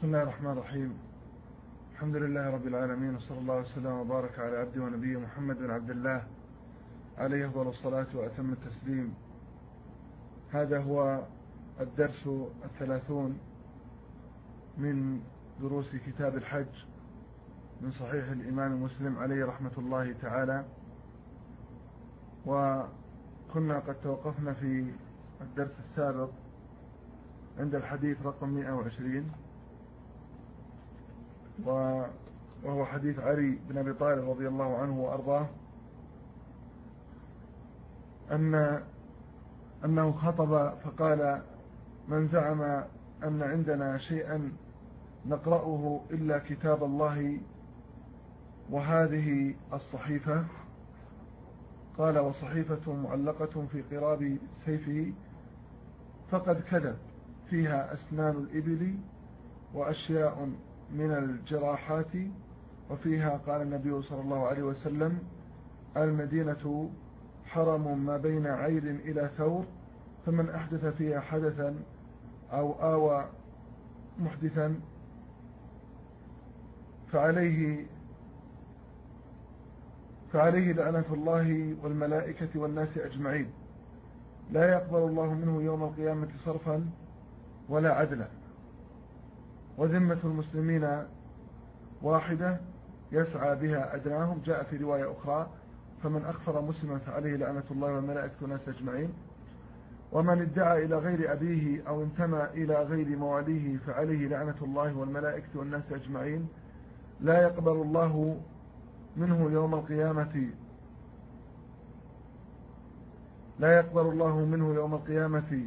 بسم الله الرحمن الرحيم. الحمد لله رب العالمين، وصلى الله وسلم وبارك على عبده ونبيه محمد بن عبد الله عليه أفضل الصلاة وأتم التسليم. هذا هو الدرس 30 من دروس كتاب الحج من صحيح الإمام مسلم عليه رحمة الله تعالى. وكنا قد توقفنا في الدرس السابق عند الحديث رقم 120، وهو حديث علي بن أبي طالب رضي الله عنه وأرضاه أنه خطب فقال: من زعم أن عندنا شيئا نقرأه إلا كتاب الله وهذه الصحيفة، قال: وصحيفة معلقة في قراب سيفه، فقد كذب، فيها أسنان الإبل وأشياء من الجراحات، وفيها قال النبي صلى الله عليه وسلم: المدينة حرم ما بين عير إلى ثور، فمن أحدث فيها حدثا أو آوى محدثا فعليه لعنة الله والملائكة والناس أجمعين، لا يقبل الله منه يوم القيامة صرفا ولا عدلا، وذمة المسلمين واحدة يسعى بها أدناهم. جاء في رواية أخرى: فمن أخفر مسلما فعليه لعنة الله والملائكة والناس أجمعين، ومن ادعى إلى غير أبيه أو انتمى إلى غير مواليه فعليه لعنة الله والملائكة والناس أجمعين، لا يقبل الله منه يوم القيامة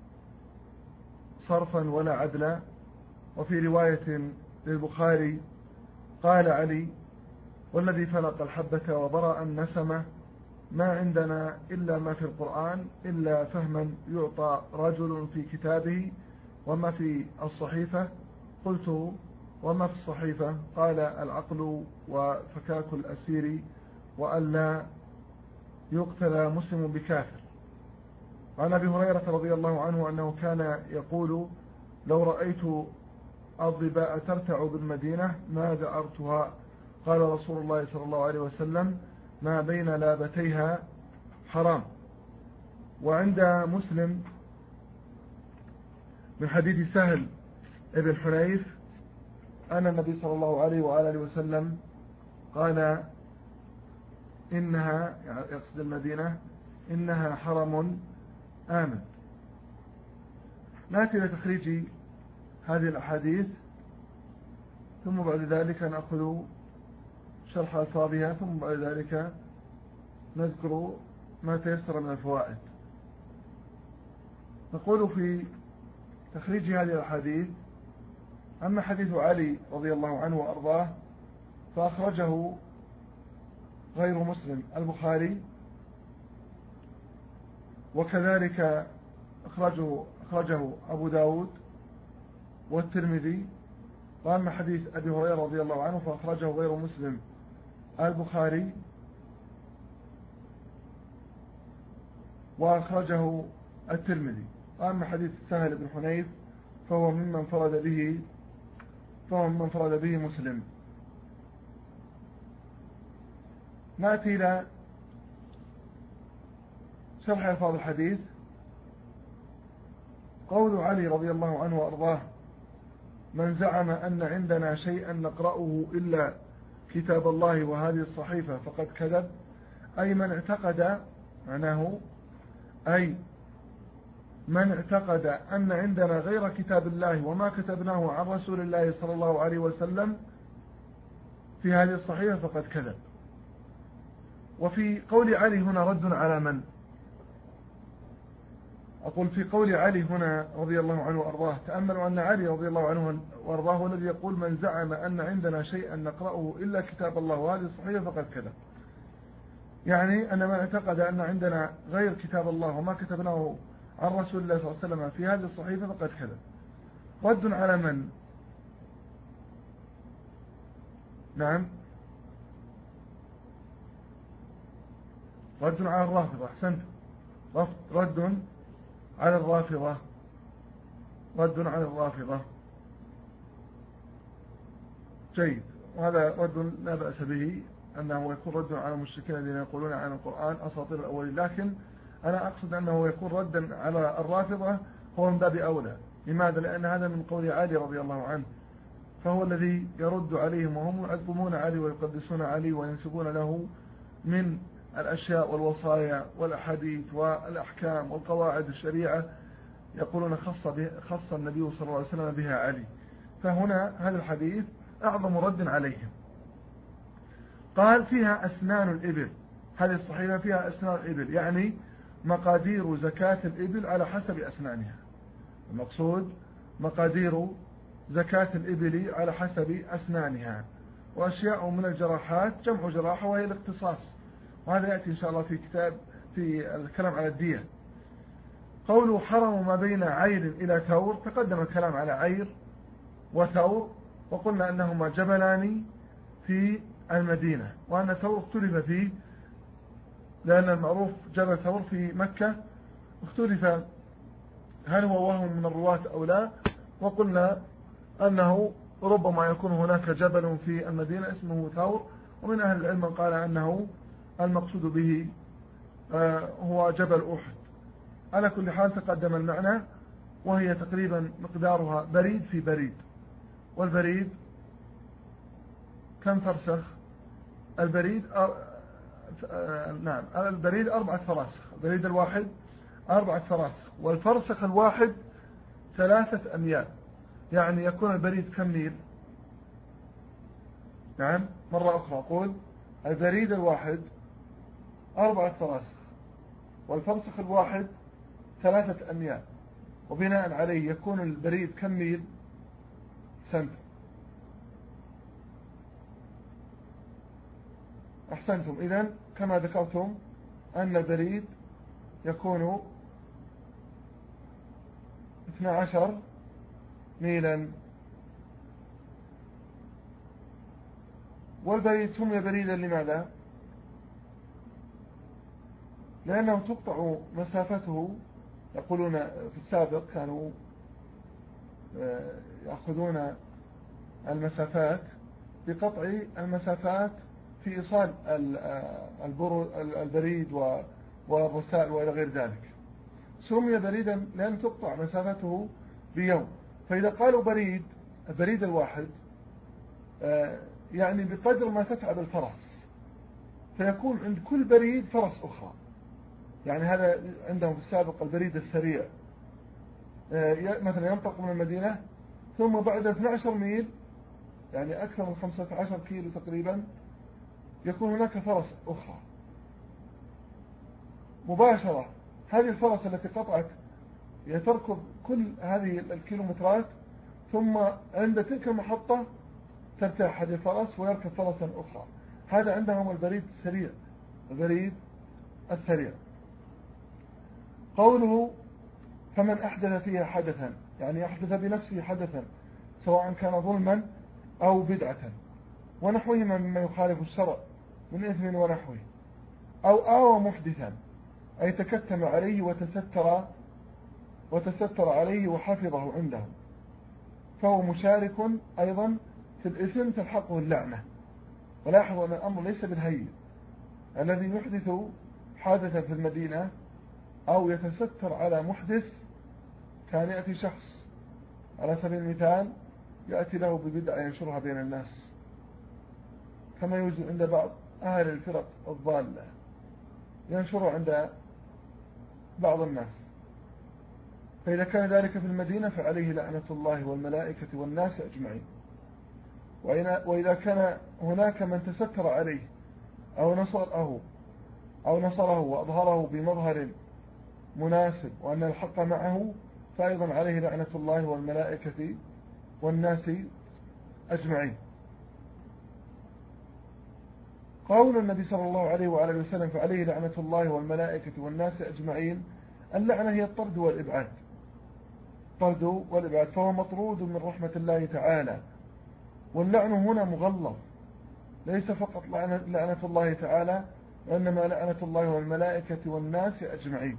صرفا ولا عدلا. وفي رواية للبخاري قال علي: والذي فلق الحبة وبرأ النسمة، ما عندنا إلا ما في القرآن، إلا فهما يعطى رجل في كتابه وما في الصحيفة. قلت: وما في الصحيفة؟ قال: العقل وفكاك الأسير وألا يقتل مسلم بكافر. وعن أبي هريرة رضي الله عنه أنه كان يقول: لو رأيت الظباء ترتع بالمدينة ما ذعرتها. قال رسول الله صلى الله عليه وسلم: ما بين لابتيها حرام. وعند مسلم من حديث سهل ابن حنيف أن النبي صلى الله عليه وآله وسلم قال: إنها، يقصد المدينة، إنها حرم آمن. نأتي لتخريج هذه الأحاديث، ثم بعد ذلك نأخذ شرح ألفاظها، ثم بعد ذلك نذكر ما تيسر من الفوائد. نقول في تخريج هذه الأحاديث: أما حديث علي رضي الله عنه وأرضاه فأخرجه غير مسلم البخاري، وكذلك أخرجه أبو داود والترمذي. وأما حديث أبي هريرة رضي الله عنه فأخرجه غير مسلم البخاري، وأخرجه الترمذي. وأما حديث سهل بن حنيف فهو ممن فرد به مسلم. نأتي إلى شرح ألفاظ الحديث. قول علي رضي الله عنه وأرضاه: من زعم أن عندنا شيئا نقرأه إلا كتاب الله وهذه الصحيفة فقد كذب، أي من اعتقد، معناه أي من اعتقد أن عندنا غير كتاب الله وما كتبناه عن رسول الله صلى الله عليه وسلم في هذه الصحيفة فقد كذب. وفي قول علي هنا رد على من؟ أقول في قول علي هنا رضي الله عنه وأرضاه، تأملوا أن علي رضي الله عنه وأرضاه هو الذي يقول: من زعم أن عندنا شيئا نقرأه إلا كتاب الله وهذه الصحيفة فقد كذب. يعني أن من اعتقد أن عندنا غير كتاب الله وما كتبناه عن رسول الله صلى الله عليه وسلم في هذه الصحيفة فقد كذب. رد على من؟ نعم، رد على الرافضة. أحسنت، رد على الرافضة. جيد. وهذا رد لا بأس به، أنه يكون رد على المشركين الذين يقولون عن القرآن أساطير الأولين، لكن أنا أقصد أنه يكون ردا على الرافضة هو من باب أولى. لماذا؟ لأن هذا من قول علي رضي الله عنه، فهو الذي يرد عليهم، وهم يعظمون علي ويقدسون علي وينسبون له من الأشياء والوصايا والأحاديث والأحكام والقواعد الشريعة، يقولون خص النبي صلى الله عليه وسلم بها علي. فهنا هذا الحديث أعظم رد عليهم. قال فيها أسنان الإبل، هذه الصحيفة فيها أسنان الإبل، يعني مقادير زكاة الإبل على حسب أسنانها. المقصود مقادير زكاة الإبل على حسب أسنانها. وأشياء من الجراحات جمع جراحة وهي الاقتصاص، وهذا يأتي إن شاء الله في الكلام على الدية. قوله حرم ما بين عير إلى ثور، تقدم الكلام على عير وثور، وقلنا أنهما جبلان في المدينة، وأن ثور اختلف فيه، لأن المعروف جبل ثور في مكة، اختلف هل هو وهم من الرواة أو لا، وقلنا أنه ربما يكون هناك جبل في المدينة اسمه ثور، ومن أهل العلم من قال أنه المقصود به هو جبل أحد. على كل حال تقدم المعنى، وهي تقريبا مقدارها بريد في بريد. والبريد كم فرسخ؟ البريد نعم، البريد 4 فراسخ، البريد الواحد 4 فراسخ، والفرسخ الواحد 3 أميال، يعني يكون البريد كم ميل؟ نعم، مرة أخرى أقول البريد الواحد 4 فراسخ، والفرسخ الواحد 3 أميال، وبناء عليه يكون البريد كم ميل؟ سنت. أحسنتم. إذن كما ذكرتم أن البريد يكون 12 ميلا. والبريد سمي بريدا لماذا؟ لأنه تقطع مسافته. يقولون في السابق كانوا يأخذون المسافات بقطع المسافات في إيصال البريد والرسائل وإلى غير ذلك. سمي بريدا لأن تقطع مسافته بيوم. فإذا قالوا بريد، البريد الواحد يعني بقدر ما تتعب الفرس، فيكون عند كل بريد فرس أخرى. يعني هذا عندهم في السابق البريد السريع، مثلا ينطلق من المدينة، ثم بعد 12 ميل، يعني أكثر من 15 كيلو تقريبا، يكون هناك فرس أخرى مباشرة. هذه الفرس التي قطعت تركض كل هذه الكيلومترات، ثم عند تلك المحطة ترتاح هذه الفرس ويركب فرسا أخرى. هذا عندهم البريد السريع، البريد السريع. قوله فمن أحدث فيها حدثا، يعني أحدث بنفسه حدثا، سواء كان ظلما أو بدعة ونحوهما مما يخالف الشرع من إثم ونحوه، أو آوى محدثا، أي تكتم عليه وتستر عليه وحفظه عنده، فهو مشارك أيضا في الإثم تلحقه اللعنة. ولاحظ أن الأمر ليس بالهين، الذي يحدث حادثا في المدينة أو يتستر على محدث، كان يأتي شخص على سبيل المثال يأتي له ببدعة ينشرها بين الناس، كما يوجد عند بعض أهل الفرق الضالة، ينشرها عند بعض الناس. فإذا كان ذلك في المدينة فعليه لعنة الله والملائكة والناس أجمعين. وإذا كان هناك من تستر عليه أو نصره وأظهره بمظهر مناسب وأن الحق معه، فأيضا عليه لعنة الله والملائكة والناس أجمعين. قول النبي صلى الله عليه وآله وسلم فعليه لعنة الله والملائكة والناس أجمعين، اللعنة هي الطرد والإبعاد، الطرد والإبعاد، فهو مطرود من رحمة الله تعالى. واللعن هنا مغلظ، ليس فقط لعنة الله تعالى، وإنما لعنة الله والملائكة والناس أجمعين.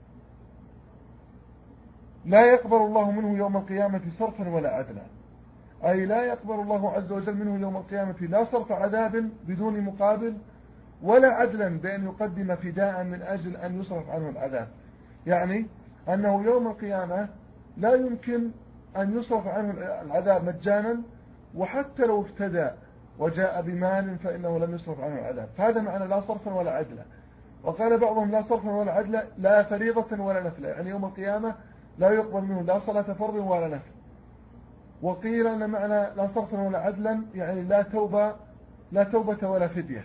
لا يقبل الله منه يوم القيامة صرفا ولا عدلا، أي لا يقبل الله عز وجل منه يوم القيامة لا صرف عذاب بدون مقابل ولا عدلا بأن يقدم فداء من أجل أن يصرف عنه العذاب. يعني أنه يوم القيامة لا يمكن أن يصرف عنه العذاب مجانا، وحتى لو افتدى وجاء بمال فإنه لم يصرف عنه العذاب. فهذا معنى لا صرفا ولا عدلا. وقال بعضهم لا صرفا ولا عدلا لا فريضة ولا نفل، يعني يوم القيامة لا يقبل منه لا صلاة فرض ولا نفل. وقيل أن معنى لا صرفا ولا عدلا يعني لا توبة ولا فدية.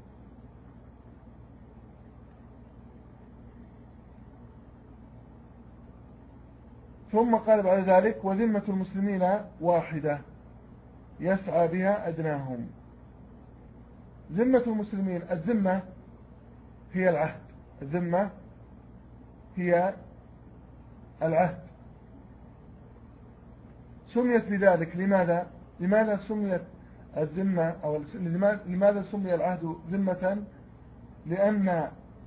ثم قال بعد ذلك وذمة المسلمين واحدة يسعى بها أدناهم. ذمة المسلمين، الذمة هي العهد، الذمة هي العهد. سميت بذلك لماذا سميت الذمة أو لماذا سمي العهد ذمة؟ لأن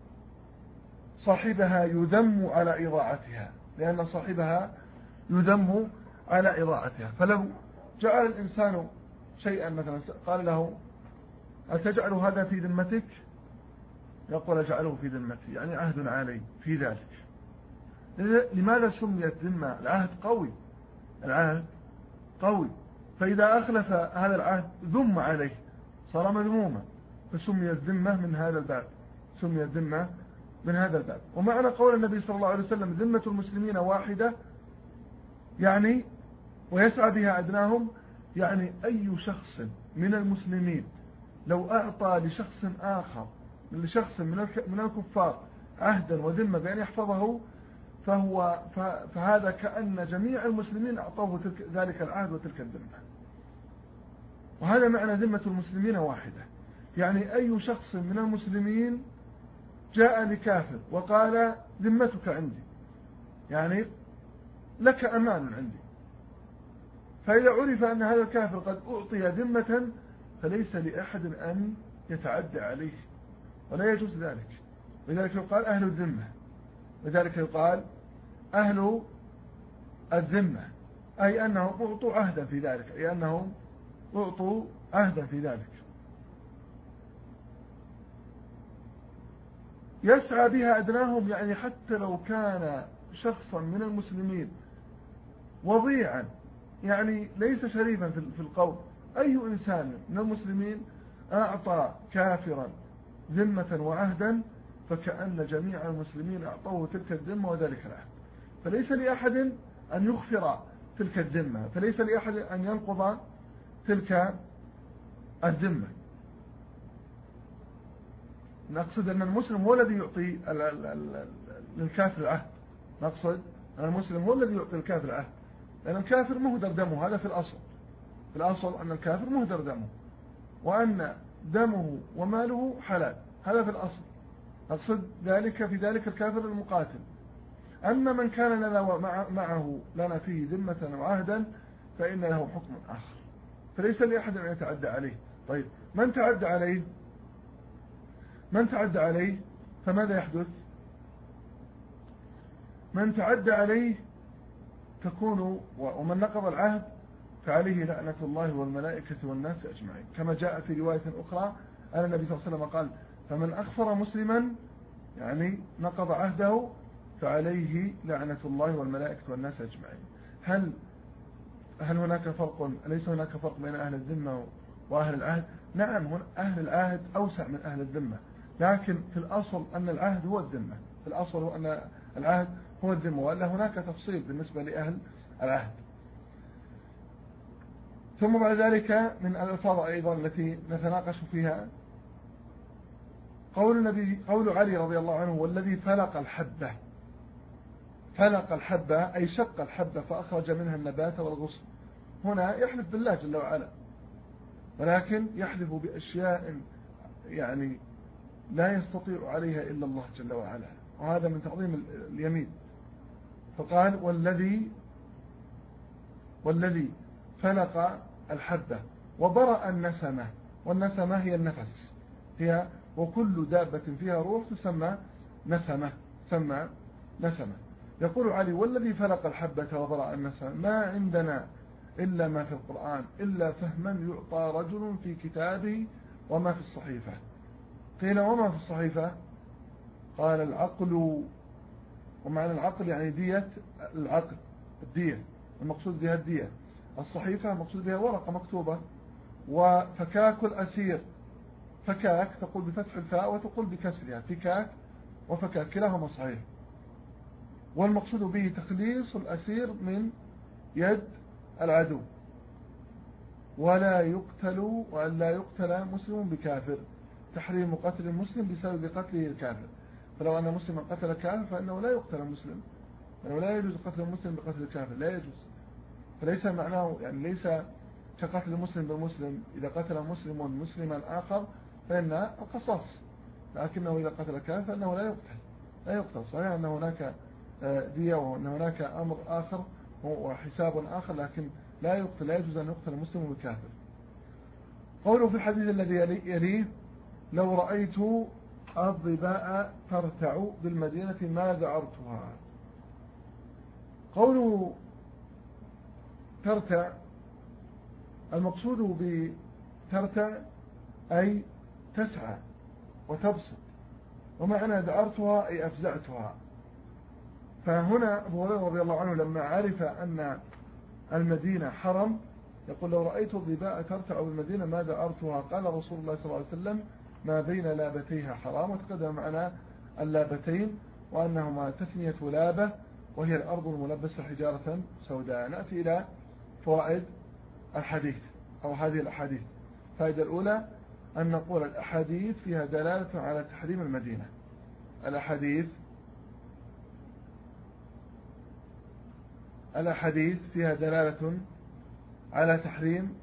صاحبها يذم على إضاعتها، لأن صاحبها يذم على إضاعتها. فلو جعل الإنسان شيئا مثلا قال له أتجعل هذا في ذمتك؟ يقول أجعله في ذمتي، يعني عهد علي في ذلك. لماذا سميت ذمة؟ العهد قوي، العهد قوي، فإذا أخلف هذا العهد ذم عليه صار مذموما، فسميت ذمة من هذا الباب، سميت ذمة من هذا الباب. ومعنى قول النبي صلى الله عليه وسلم ذمة المسلمين واحدة يعني ويسعى بها أدناهم، يعني أي شخص من المسلمين لو أعطى لشخص آخر لشخص من الكفار عهدا وذمة بأن يحفظه فهذا كأن جميع المسلمين أعطوه ذلك العهد وتلك الذمة. وهذا معنى ذمة المسلمين واحدة، يعني أي شخص من المسلمين جاء لكافر وقال ذمتك عندي، يعني لك أمان عندي، فإذا عرف أن هذا الكافر قد أعطي ذمة فليس لأحد أن يتعدى عليه ولا يجوز ذلك. لذلك يقال أهل الذمة، لذلك يقال أهل الذمة، أي أنهم أعطوا عهدا في ذلك، أي أنهم أعطوا عهدا في ذلك. يسعى بها أدناهم، يعني حتى لو كان شخصا من المسلمين وضيعا، يعني ليس شريفا في القول، أي إنسان من المسلمين أعطى كافرا ذمة وعهدا فكأن جميع المسلمين أعطوه تلك الذمة وذلك العهد، فليس لأحد أن يغفر تلك الذمة، فليس لأحد أن ينقض تلك الذمة. نقصد أن المسلم هو الذي يعطي للكافر العهد، نقصد أن المسلم هو الذي يعطي الكافر العهد، لأن الكافر مهدر دمه، هذا في الأصل، في الأصل أن الكافر مهدر دمه وأن دمه وماله حلال، هذا في الأصل، نقصد ذلك في ذلك الكافر المقاتل. أما من كان لنا معه لنا فيه ذمة وعهدا فإن له حكم آخر، فليس لأحد أن يتعدى عليه. طيب من تعدى عليه؟ من تعدى عليه فماذا يحدث؟ من تعدى عليه تكون ومن نقض العهد فعليه لعنة الله والملائكة والناس أجمعين، كما جاء في رواية أخرى أن النبي صلى الله عليه وسلم قال فمن أخفر مسلما يعني نقض عهده فعليه لعنة الله والملائكة والناس أجمعين. هل هناك فرق؟ ليس هناك فرق بين أهل الذمة وأهل العهد؟ نعم، أهل العهد أوسع من أهل الذمة، لكن في الأصل أن العهد هو الذمة، في الأصل هو أن العهد هو الذمة، وأن هناك تفصيل بالنسبة لأهل العهد. ثم بعد ذلك من الألفاظ أيضا التي نتناقش فيها قول علي رضي الله عنه والذي فلق الحبة. فلق الحبة أي شق الحبة فأخرج منها النبات والغصن. هنا يحلف بالله جل وعلا، ولكن يحلف بأشياء يعني لا يستطيع عليها إلا الله جل وعلا، وهذا من تعظيم اليمين. فقال والذي فلق الحبة وبرأ النسمة، والنسمة هي النفس، هي وكل دابة فيها روح تسمى نسمة، نسمة. يقول علي والذي فلق الحبة وبرأ النسمة ما عندنا إلا ما في القرآن إلا فهما يعطى رجل في كتابه وما في الصحيفة. قيل وما في الصحيفة؟ قال العقل، ومعنى العقل يعني دية العقل، الدية المقصود بها الدية. الصحيفة مقصود بها ورقة مكتوبة. وفكاك الأسير، فكاك تقول بفتح الفاء وتقول بكسرها، فكاك وفكاك كلاهما صحيح. والمقصود به تخليص الأسير من يد العدو، ولا يقتل، وأن لا يقتل مسلم بكافر، تحريم قتل المسلم بسبب قتله الكافر. فلو أن مسلما قتل كافر فإنه لا يقتل المسلم، فإنه لا يجوز قتل المسلم بقتل الكافر، لا يجوز. فليس معناه يعني ليس كقتل المسلم بالمسلم، إذا قتل مسلم مسلما آخر فإن القصاص، لكنه إذا قتل كافر فإنه لا يقتل. صحيح أن هناك دية وأن هناك أمر آخر وحساب آخر، لكن لا يجوز أن يقتل المسلم بالكافر. قوله في الحديث الذي يليه: لو رأيت الظباء ترتع بالمدينة ما ذعرتها. قوله ترتع، المقصود بترتع أي تسعى وتبسط، ومعنى ذعرتها أي أفزعتها. فهنا أبو هريرة رضي الله عنه لما عرف أن المدينة حرم يقول: لو رأيت الظباء ترتع بالمدينة ما ذعرتها. قال رسول الله صلى الله عليه وسلم: ما بين لابتيها حرام. وتقدم معنا اللابتين وأنهما تثنية لابة، وهي الأرض الملبسة حجارة سوداء. نأتي إلى فوائد الحديث أو هذه الأحاديث. الفائدة الأولى أن نقول الأحاديث فيها دلالة على تحريم المدينة. الأحاديث فيها دلالة على تحريم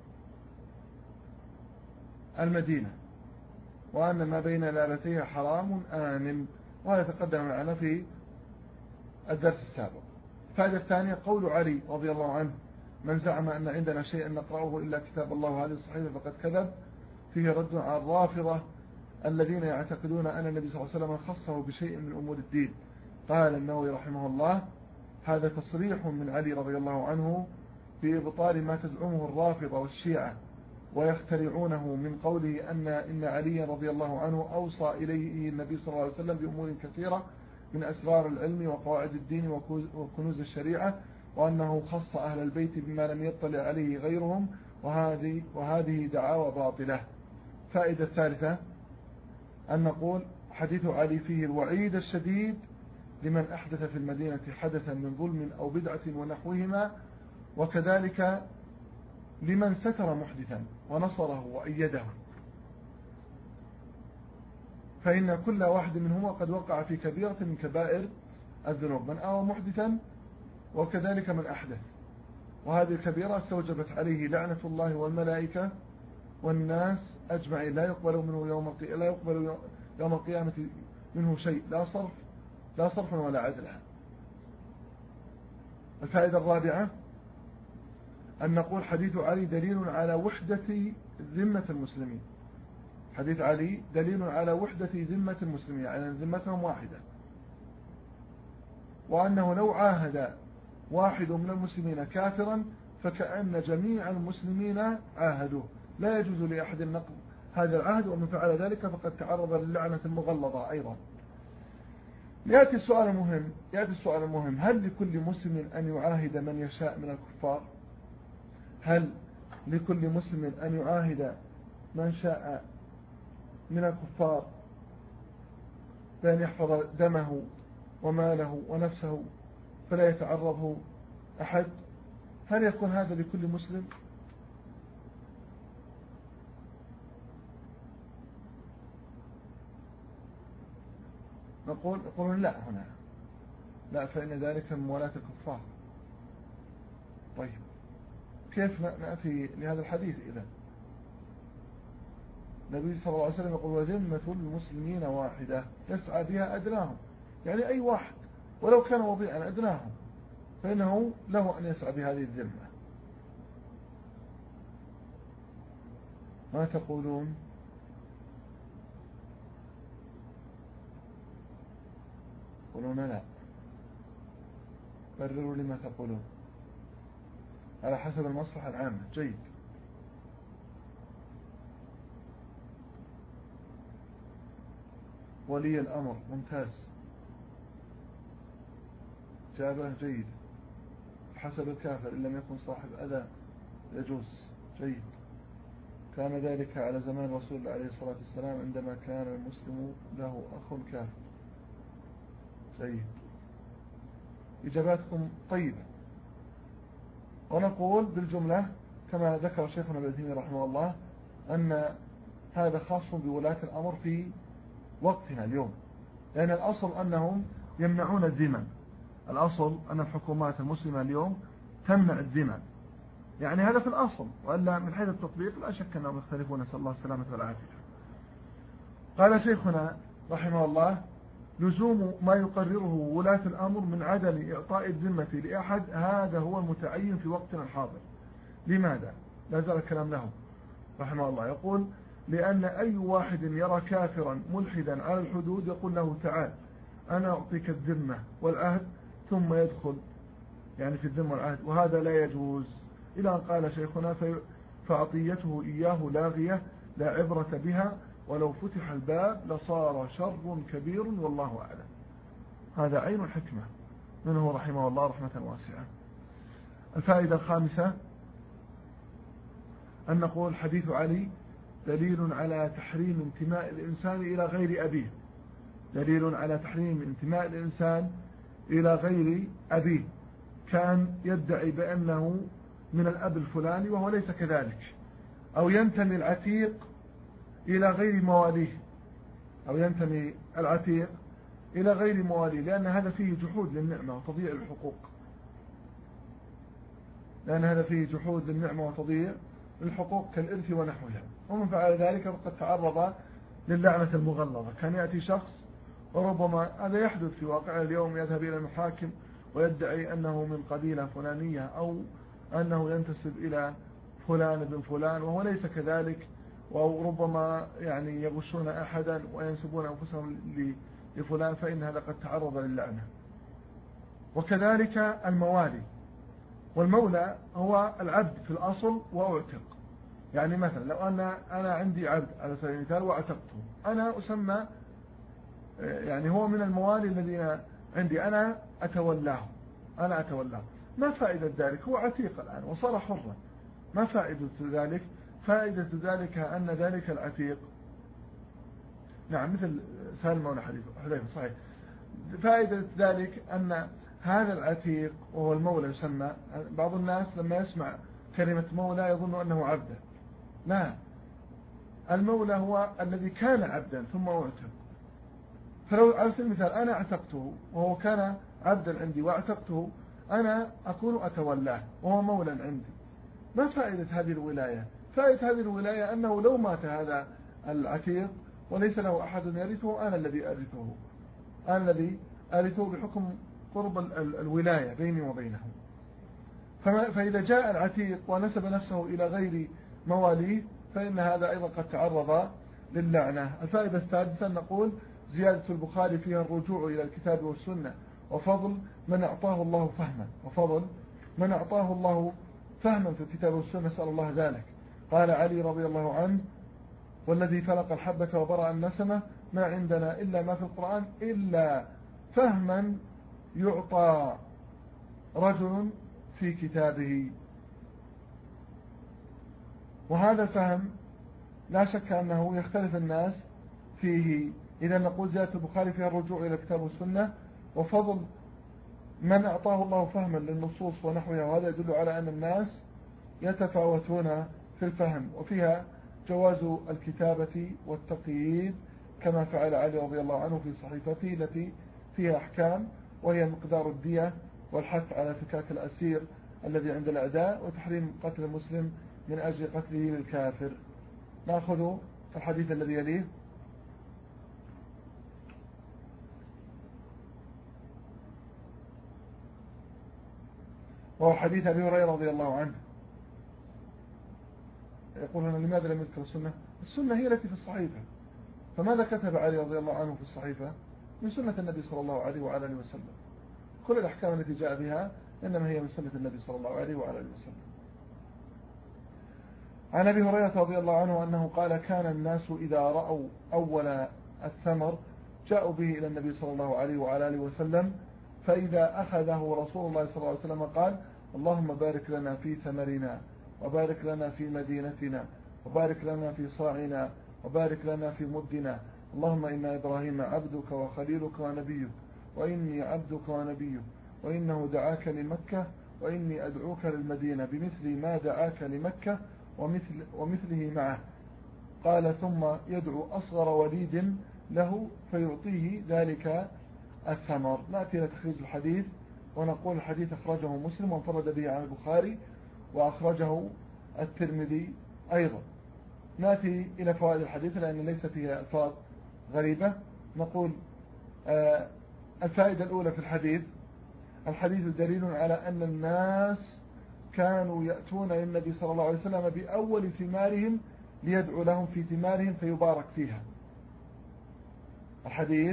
المدينة، وأن ما بين لابتيها حرام آمن، وهذا تقدم معنا في الدرس السابق. الفائدة الثانية قول علي رضي الله عنه: من زعم أن عندنا شيئا نقرأه إلا كتاب الله وهذه الصحيفة فقد كذب. فيه رد على الرافضة الذين يعتقدون أن النبي صلى الله عليه وسلم خصه بشيء من أمور الدين. قال النووي رحمه الله: هذا تصريح من علي رضي الله عنه بإبطال ما تزعمه الرافضة والشيعة ويخترعونه من قوله إن علي رضي الله عنه أوصى إليه النبي صلى الله عليه وسلم بأمور كثيرة من أسرار العلم وقواعد الدين وكنوز الشريعة، وأنه خص أهل البيت بما لم يطلع عليه غيرهم، وهذه دعاوى باطلة. فائدة الثالثة أن نقول حديث علي فيه الوعيد الشديد لمن أحدث في المدينة حدثا من ظلم أو بدعة ونحوهما، وكذلك لمن ستر محدثا ونصره وأيده، فإن كل واحد منهما قد وقع في كبيرة من كبائر الذنوب، من آوى محدثا وكذلك من أحدث. وهذه الكبيرة استوجبت عليه لعنة الله والملائكة والناس أجمعين، لا يقبل يوم القيامة منه شيء، لا صرف ولا عدل. الفائدة الرابعة أن نقول حديث علي دليل على وحدة ذمة المسلمين. حديث علي دليل على وحدة ذمة المسلمين، يعني ذمتهم واحدة، وأنه لو عاهد واحد من المسلمين كافرا فكأن جميع المسلمين عاهدوه، لا يجوز لأحد النقض هذا العهد، ومن فعل ذلك فقد تعرض للعنة المغلظة أيضا. يأتي السؤال المهم: هل لكل مسلم أن يعاهد من يشاء من الكفار؟ هل لكل مسلم أن يعاهد من شاء من الكفار بأن يحفظ دمه وماله ونفسه فلا يتعرضه أحد؟ هل يكون هذا لكل مسلم؟ نقول لا، هنا لا، فإن ذلك من مولاة الكفار. طيب كيف نأتي لهذا الحديث إذن؟ النبي صلى الله عليه وسلم يقول: وذمة المسلمين واحدة يسعى بها أدناهم، يعني أي واحد ولو كان وضيعا أدناهم فإنه له أن يسعى بهذه الذمة. ما تقولون؟ قولون لا، برروا لما تقولون. على حسب المصلحة العامة. جيد. ولي الأمر، ممتاز. إجابة جيد. حسب الكافر إن لم يكن صاحب أذى يجوز. جيد. كان ذلك على زمان رسول الله عليه الصلاة والسلام عندما كان المسلم له أخ كافر. جيد. إجاباتكم طيبة. ونقول بالجملة كما ذكر شيخنا ابن تيمية رحمه الله أن هذا خاص بولاة الأمر في وقتنا اليوم، لأن الأصل أنهم يمنعون الذمم. الأصل أن الحكومات المسلمة اليوم تمنع الذمم، يعني هذا في الأصل، وإلا من حيث التطبيق لا شك أنهم يختلفون، نسأل الله السلامة والعافية. قال شيخنا رحمه الله: لزوم ما يقرره ولاة الأمر من عدم إعطاء الذمة لأحد، هذا هو المتعين في وقتنا الحاضر. لماذا؟ لا زال الكلام له رحمه الله. يقول: لأن أي واحد يرى كافرا ملحدا على الحدود يقول له: تعال أنا أعطيك الذمة والعهد، ثم يدخل يعني في الذمة والعهد، وهذا لا يجوز. إلى أن قال شيخنا: فعطيته إياه لاغية لا عبرة بها، ولو فتح الباب لصار شر كبير والله أعلم. هذا عين الحكمة منه رحمه الله رحمة واسعة. الفائدة الخامسة أن نقول: حديث علي دليل على تحريم انتماء الإنسان إلى غير أبيه. دليل على تحريم انتماء الإنسان إلى غير أبيه، كان يدعي بأنه من الأب الفلاني وهو ليس كذلك، أو ينتمي العتيق إلى غير مواليه، أو ينتمي العتيق إلى غير مواليه، لأن هذا فيه جحود للنعمة وتضييع الحقوق. لأن هذا فيه جحود للنعمة وتضييع الحقوق كالإرث ونحوها. ومن فعل ذلك فقد تعرض للعنة المغلظة. كان يأتي شخص، وربما هذا يحدث في واقع اليوم، يذهب إلى المحاكم ويدعي أنه من قبيلة فلانية، أو أنه ينتسب إلى فلان بن فلان وهو ليس كذلك، وربما يعني يغشون أحدا وينسبون أنفسهم لفلان، فإن هذا قد تعرض للعنة. وكذلك الموالي. والمولى هو العبد في الأصل وأعتق. يعني مثلا لو أنا عندي عبد على سبيل المثال وأعتقته، أنا أسمى يعني هو من الموالي الذين عندي، أنا أتولاه. ما فائدة ذلك؟ هو عتيق الآن وصار حرا. ما فائدة ذلك؟ فائدة ذلك أن ذلك العتيق، نعم مثل سالم مولى حذيفة صحيح، فائدة ذلك أن هذا العتيق وهو المولى يسمى، بعض الناس لما يسمع كلمة مولى يظن أنه عبدا. لا، المولى هو الذي كان عبدا ثم اعتق. فلو على سبيل المثال أنا اعتقته وهو كان عبدا عندي واعتقته، أنا أكون أتولاه وهو مولى عندي. ما فائدة هذه الولاية؟ فائدة هذه الولاية أنه لو مات هذا العتيق وليس له أحد يرثه، أنا الذي أرثه بحكم قرب الولاية بيني وبينه. فإذا جاء العتيق ونسب نفسه إلى غير مواليه، فإن هذا أيضا قد تعرض للعنة. الفائدة السادسة نقول: زيادة البخاري فيها الرجوع إلى الكتاب والسنة، وفضل من أعطاه الله فهما في الكتاب والسنة، نسأل الله ذلك. قال علي رضي الله عنه: والذي فلق الحبة وبرأ النسمة ما عندنا إلا ما في القرآن إلا فهما يعطى رجل في كتابه. وهذا الفهم لا شك أنه يختلف الناس فيه. إذا نقول زيادة البخاري فيها الرجوع إلى الكتاب والسنة، وفضل من أعطاه الله فهما للنصوص ونحوها، وهذا يدل على أن الناس يتفاوتون في الفهم. وفيها جواز الكتابة والتقييد كما فعل علي رضي الله عنه في صحيفته التي فيها أحكام، وهي مقدار الدية والحث على فكاك الأسير الذي عند الأعداء، وتحريم قتل المسلم من أجل قتله للكافر. نأخذ الحديث الذي يليه. وهو حديث أبي هريرة رضي الله عنه. يقول هنا: لماذا لم يذكر السنة؟ السنة هي التي في الصحيفة. فماذا كتب علي رضي الله عنه في الصحيفة؟ من سنة النبي صلى الله عليه وعلى آله وسلم. كل الأحكام التي جاء بها إنما هي من سنة النبي صلى الله عليه وعلى آله وسلم. عن أبي هريرة رضي الله عنه أنه قال كان الناس إذا رأوا أول الثمر جاءوا به إلى النبي صلى الله عليه وعلى آله وسلم، فإذا أخذه رسول الله صلى الله عليه وسلم قال اللهم بارك لنا في ثمرنا، وبارك لنا في مدينتنا، وبارك لنا في صاعنا، وبارك لنا في مدنا، اللهم إن إبراهيم عبدك وخليلك ونبيك، وإني عبدك ونبيك، وإنه دعاك لمكة، وإني أدعوك للمدينة بمثل ما دعاك لمكة ومثله معه. قال ثم يدعو أصغر وليد له فيعطيه ذلك الثمر. نأتي إلى تخريج الحديث ونقول الحديث أخرجه مسلم وانفرد به عن البخاري وأخرجه الترمذي أيضا. نأتي إلى فوائد الحديث لأن ليس فيها ألفاظ غريبة. نقول الفائدة الأولى في الحديث دليل على أن الناس كانوا يأتون للنبي صلى الله عليه وسلم بأول ثمارهم ليدعو لهم في ثمارهم فيبارك فيها. الحديث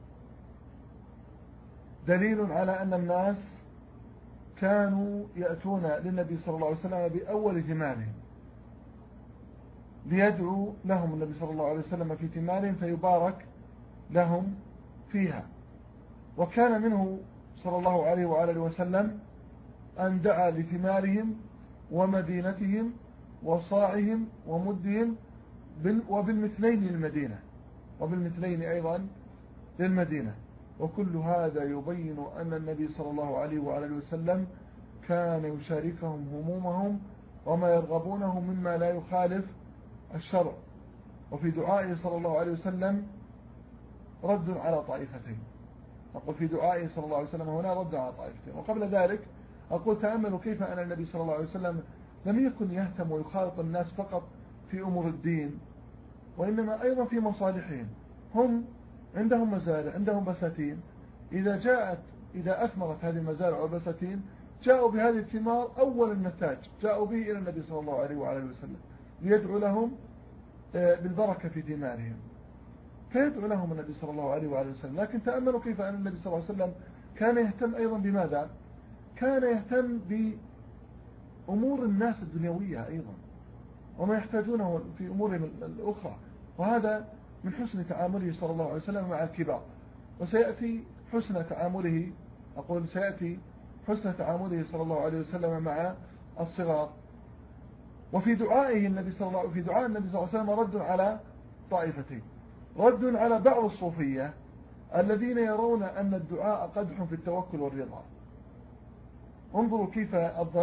دليل على أن الناس كانوا يأتون للنبي صلى الله عليه وسلم بأول ثمارهم ليدعو لهم النبي صلى الله عليه وسلم في ثمارهم فيبارك لهم فيها. وكان منه صلى الله عليه وآله وسلم أن دعا لثمارهم ومدينتهم وصاعهم ومدهم وبالمثلين للمدينة وبالمثلين أيضا للمدينة. وكل هذا يبين أن النبي صلى الله عليه وآله وسلم كان يشاركهم همومهم وما يرغبونه مما لا يخالف الشرع. وفي دعائه صلى الله عليه وسلم رد على طائفتين. نقول في دعائه صلى الله عليه وسلم هنا رد على طائفتين. وقبل ذلك أقول تأملوا كيف أن النبي صلى الله عليه وسلم لم يكن يهتم ويخالط الناس فقط في أمور الدين، وإنما أيضا في مصالحهم. هم عندهم مزارع، عندهم بساتين، إذا أثمرت هذه المزارع والبساتين جاءوا بهذه الثمار أول النتاج جاءوا به إلى النبي صلى الله عليه وآله وسلم ليدعو لهم بالبركة في ثمارهم، فيدعو لهم النبي صلى الله عليه وآله وسلم. لكن تأملوا كيف أن النبي صلى الله عليه وسلم كان يهتم أيضا بماذا؟ كان يهتم بأمور الناس الدنيوية أيضا وما يحتاجونه في أمورهم الأخرى. وهذا من حسن تعامله صلى الله عليه وسلم مع الكبار. وسيأتي حسن تعامله صلى الله عليه وسلم مع الصغار. وفي دعائه النبي صلى الله عليه وسلم رد على طائفتين. رد على بعض الصوفية الذين يرون أن الدعاء قدح في التوكل والرضا. انظروا كيف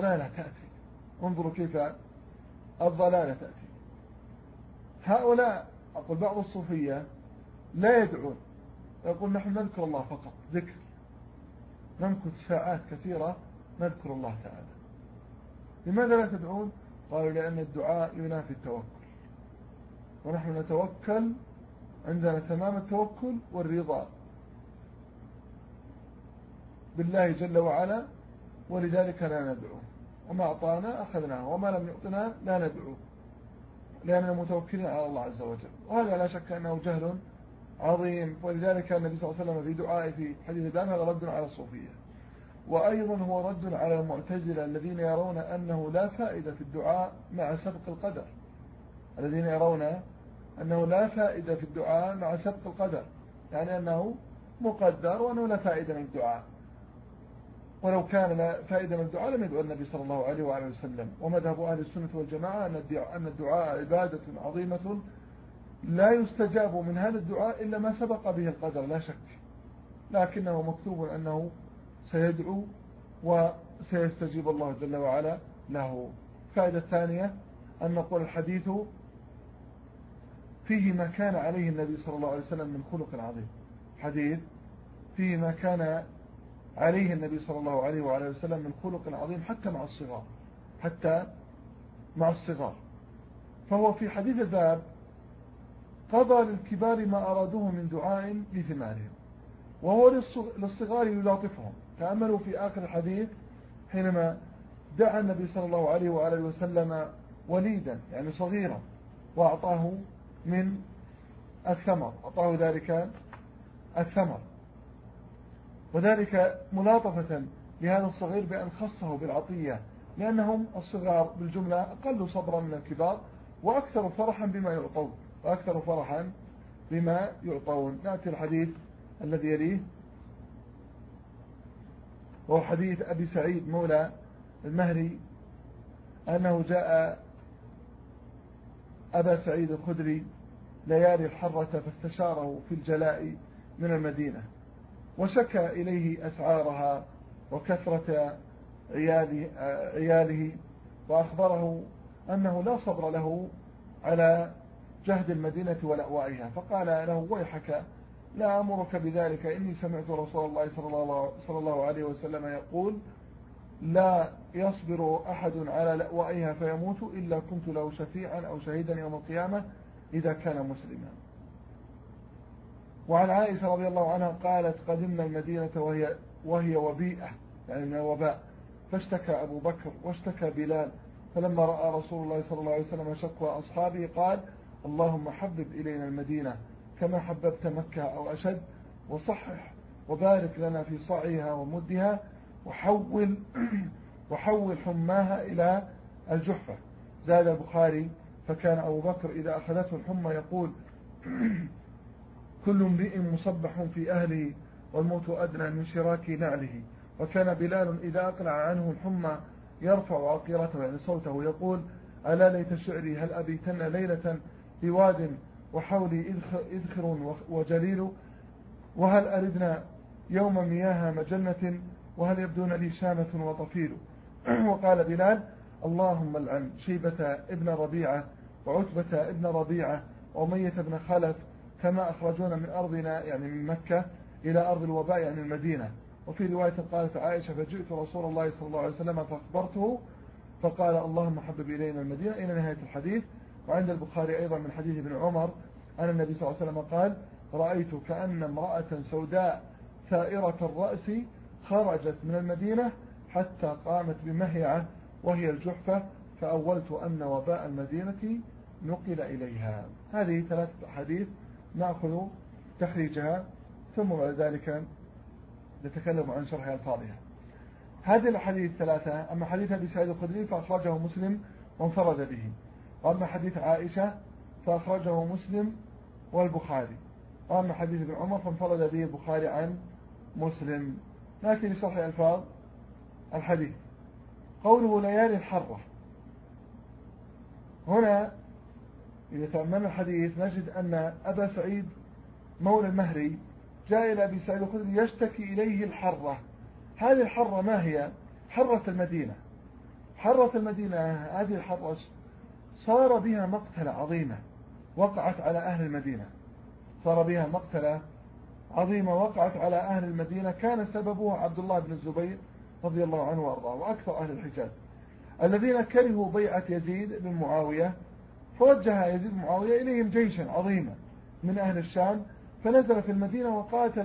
الضلالة تأتي. هؤلاء أقول بعض الصوفية لا يدعون، يقول نحن نذكر الله فقط ذكر، نمكث ساعات كثيرة نذكر الله تعالى. لماذا لا تدعون؟ قالوا لأن الدعاء ينافي التوكل، ونحن نتوكل، عندنا تمام التوكل والرضا بالله جل وعلا، ولذلك لا ندعو. وما أعطانا أخذناه وما لم يعطنا لا ندعو، لأننا متوكلين على الله عز وجل. وهذا لا شك أنه جهل عظيم. ولذلك النبي صلى الله عليه وسلم في دعائه في حديث الباب هذا رد على الصوفية، وأيضا هو رد على المعتزلة الذين يرون أنه لا فائدة في الدعاء مع سبق القدر، يعني أنه مقدر وأنه لا فائدة من الدعاء. ولو كان لا فائدة من الدعاء لم يدعو النبي صلى الله عليه وآله وسلم. ومذهب أهل السنة والجماعة أن الدعاء عبادة عظيمة لا يستجاب من هذا الدعاء إلا ما سبق به القدر لا شك، لكنه مكتوب أنه سيدعو وسيستجيب الله جل وعلا له. فائدة الثانية أن نقول الحديث فيه ما كان عليه النبي صلى الله عليه وسلم من خلق عظيم. حديث فيه ما كان عليه النبي صلى الله عليه وآله وسلم من خلق عظيم حتى مع الصغار. فهو في حديث الباب قضى للكبار ما أرادوه من دعاء لثمارهم، وهو للصغار يلاطفهم. تأملوا في آخر الحديث حينما دعا النبي صلى الله عليه وآله وسلم وليدا يعني صغيرا وأعطاه من الثمر، أعطاه ذلك الثمر، وذلك ملاطفة لهذا الصغير بأن خصه بالعطية لأنهم الصغار بالجملة أقل صبرا من الكبار وأكثر فرحا بما يعطون. نأتي الحديث الذي يليه، وهو حديث أبي سعيد مولى المهري أنه جاء أبا سعيد الخدري ليالي الحرة فاستشاره في الجلاء من المدينة، وشكى إليه أسعارها وكثرة عياله، وأخبره أنه لا صبر له على جهد المدينة ولأوائها، فقال له: ويحك، لا أمرك بذلك، إني سمعت رسول الله صلى الله عليه وسلم يقول: لا يصبر أحد على لأوائها فيموت إلا كنت له شفيعا أو شهيدا يوم القيامة إذا كان مسلما. وعن عائشة رضي الله عنها قالت: قدمنا المدينة وهي وبيئة، يعني من الوباء، فاشتكى أبو بكر واشتكى بلال، فلما رأى رسول الله صلى الله عليه وسلم شكوى أصحابه قال: اللهم حبب إلينا المدينة كما حببت مكة أو أشد، وصحح وبارك لنا في صعيها ومدها، وحول حماها إلى الجحفة. زاد البخاري: فكان أبو بكر إذا أخذته الحمى يقول: كل امرئ مصبح في أهله والموت أدنى من شراك نعله. وكان بلال إذا أقلع عنه الحمى يرفع عقيرته، يعني صوته، يقول: ألا ليت شعري هل أبيتن ليلة بواد وحولي إذخر وجليل، وهل أردنا يوم مياه مجنة، وهل يبدون لي شامة وطفيل. وقال بلال: اللهم العن شيبة ابن ربيعة وعتبة ابن ربيعة وأمية بن خلف، كما أخرجونا من أرضنا، يعني من مكة، إلى أرض الوباء، يعني المدينة. وفي رواية قالت عائشة: فجئت رسول الله صلى الله عليه وسلم فأخبرته فقال: اللهم حبب إلينا المدينة، إلى نهاية الحديث. وعند البخاري أيضا من حديث ابن عمر أن النبي صلى الله عليه وسلم قال: رأيت كأن امرأة سوداء ثائرة الرأس خرجت من المدينة حتى قامت بمهيعة وهي الجحفة، فأولت أن وباء المدينة نقل إليها. هذه 3 حديث نأخذ تخريجها، ثم بعد ذلك نتكلم عن شرح ألفاظها. هذه الحديث 3. أما حديث أبي سعيد الخدري فأخرجه مسلم وانفرد به، وأما حديث عائشة فأخرجه مسلم والبخاري، وأما حديث ابن عمر فانفرد به البخاري عن مسلم. نأتي لشرح ألفاظ الحديث. قوله ليالي الحرة، هنا إذا تأملنا الحديث نجد أن أبا سعيد مولى المهري جاء إلى أبي سعيد الخدري يشتكي إليه الحرة. هذه الحرة ما هي؟ حرة المدينة. حرة المدينة هذه الحرة صار بها مقتلة عظيمة وقعت على أهل المدينة، صار بها مقتلة عظيمة وقعت على أهل المدينة، كان سببها عبد الله بن الزبير رضي الله عنه وارضاه وأكثر أهل الحجاز الذين كرهوا بيعة يزيد بن معاوية، فوجه يزيد بن معاوية إليهم جيشا عظيما من أهل الشام، فنزل في المدينة وقاتل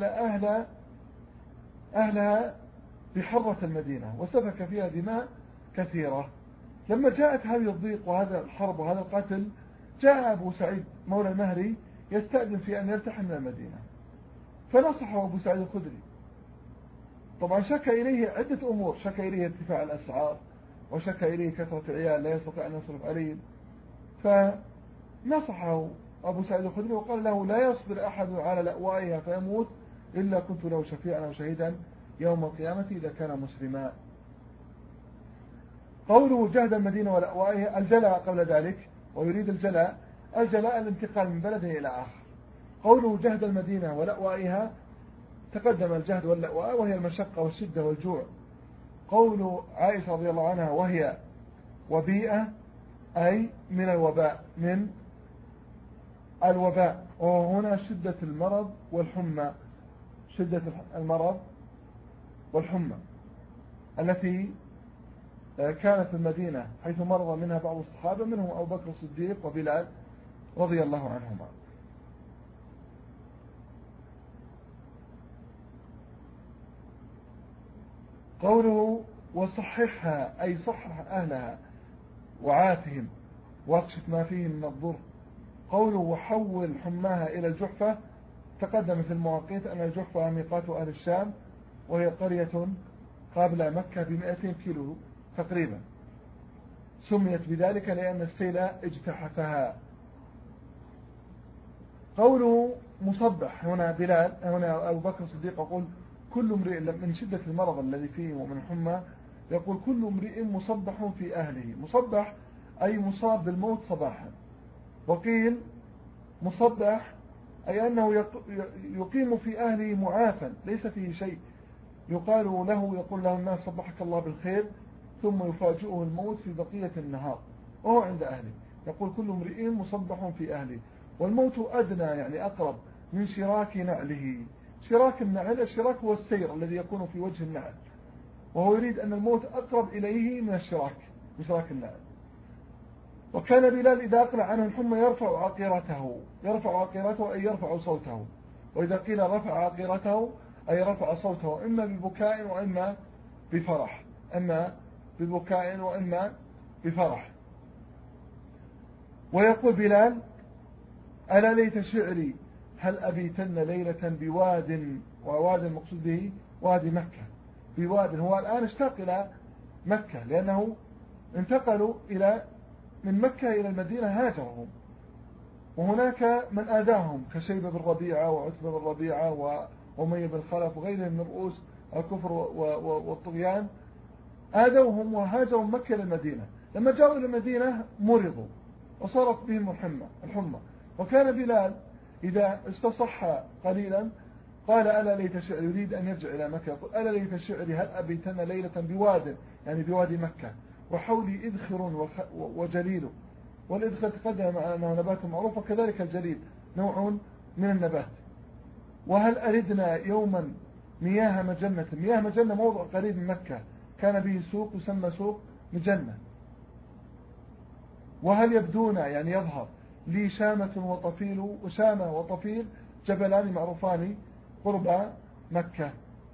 أهلها بحرة المدينة وسفك فيها دماء كثيرة. لما جاءت هذه الضيق وهذا الحرب وهذا القتل، جاء أبو سعيد مولى المهري يستأذن في أن يرتحل من المدينة، فنصحه أبو سعيد الخدري. طبعا شكى إليه عدة أمور، شكى إليه ارتفاع الأسعار، وشكى إليه كثرة عيال لا يستطيع أن يصرف عليهم، فنصحه أبو سعيد الخدري وقال له: لا يصبر أحد على لأوائها فيموت إلا كنت له شفيعا أو شهيدا يوم القيامة إذا كان مسلما. قوله جهد المدينة ولأوائها، الجلاء قبل ذلك، ويريد الجلاء الانتقال من بلد إلى آخر. قوله جهد المدينة ولأوائها، تقدم الجهد واللأواء وهي المشقة والشدة والجوع. قول عائشة رضي الله عنها وهي وبيئة، أي من الوباء، من الوباء، وهنا شدة المرض والحمى، شدة المرض والحمى التي كانت في المدينة، حيث مرض منها بعض الصحابة منهم أبو بكر الصديق وبلال رضي الله عنهما. قوله وصححها، أي صحح أهلها وعافهم واكشف ما فيه من الضر. قوله وحول حماها إلى الجحفة، تقدم في المواقيت أن الجحفة ميقات أهل الشام، وهي قرية قابل مكة ب200 كيلو تقريبا، سميت بذلك لأن السيل اجتحفها. قوله مصبح هنا بلال، هنا أبو بكر الصديق يقول كل امرئ من شدة المرض الذي فيه ومن حمى، يقول كل امرئ مصبح في أهله. مصبح أي مصاب بالموت صباحا. وقيل مصبح أي أنه يقيم في أهله معافا ليس فيه شيء، يقول له الناس صبحك الله بالخير، ثم يفاجئه الموت في بقية النهار وهو عند أهله. يقول كل امرئ مصبح في أهله. والموت أدنى يعني أقرب من شراك نعله. شراك النعل، الشراك هو السير الذي يكون في وجه النعل، وهو يريد أن الموت أقرب إليه من الشراك، من شراك النعل. وكان بلال إذا أقلع عنه الحمى يرفع عقيرته أي يرفع صوته. وإذا قيل رفع عقيرته أي رفع صوته إما ببكاء وإما بفرح، ويقول بلال ألا ليت شعري هل أبيتن ليلة بواد، وواد المقصود به وادي مكة. بواد هو الآن اشتاق إلى مكة لأنه انتقلوا من مكة إلى المدينة، هاجرهم، وهناك من آذاهم كشيبة بن ربيعة وعتبة بن ربيعة وأمية بن خلف وغيرهم من رؤوس الكفر والطغيان، آذوهم وهاجروا من مكة إلى المدينة. لما جاءوا إلى المدينة مرضوا وصارت بهم الحمى. وكان بلال إذا استصح قليلا قال ألا ليت شعري، يريد أن يرجع إلى مكة، يقول ألا ليت شعري هل أبيتن ليلة بواد، يعني بوادي مكة، وحولي إذخر وجليل. والإذخر تقدم أنه نبات معروف، وكذلك الجليل نوع من النبات. وهل أردنا يوما مياه مجنة موضع قريب من مكة كان به سوق يسمى سوق مجنة. وهل يبدون يعني يظهر لي شامة وطفيل جبلان معروفان قرب مكة.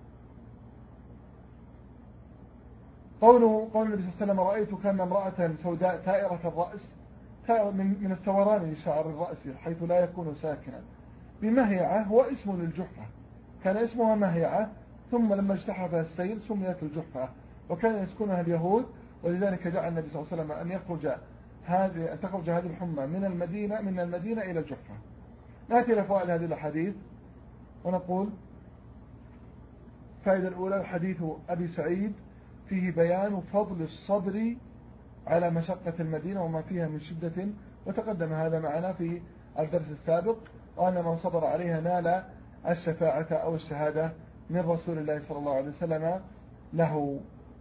قول النبي صلى الله عليه وسلم رأيت كان امرأة سوداء تائرة الرأس، من الثوران لشعر الرأس حيث لا يكون ساكنا، بمهيعة هو اسم للجحفة، كان اسمها مهيعة، ثم لما اجتحفها السيل سميت الجحفة، وكان يسكنها اليهود، ولذلك جعل النبي صلى الله عليه وسلم أن تخرج هذه الحمى من المدينة إلى الجحفة. نأتي إلى فوائد هذه الحديث ونقول: فائدة الأولى: حديث أبي سعيد فيه بيان فضل الصبر على مشقة المدينة وما فيها من شدة، وتقدم هذا معنا في الدرس السابق، وأن من صبر عليها نال الشفاعة أو الشهادة من رسول الله صلى الله عليه وسلم له.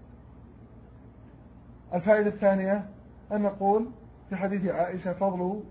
الفائدة الثانية أن نقول في حديث عائشة فضل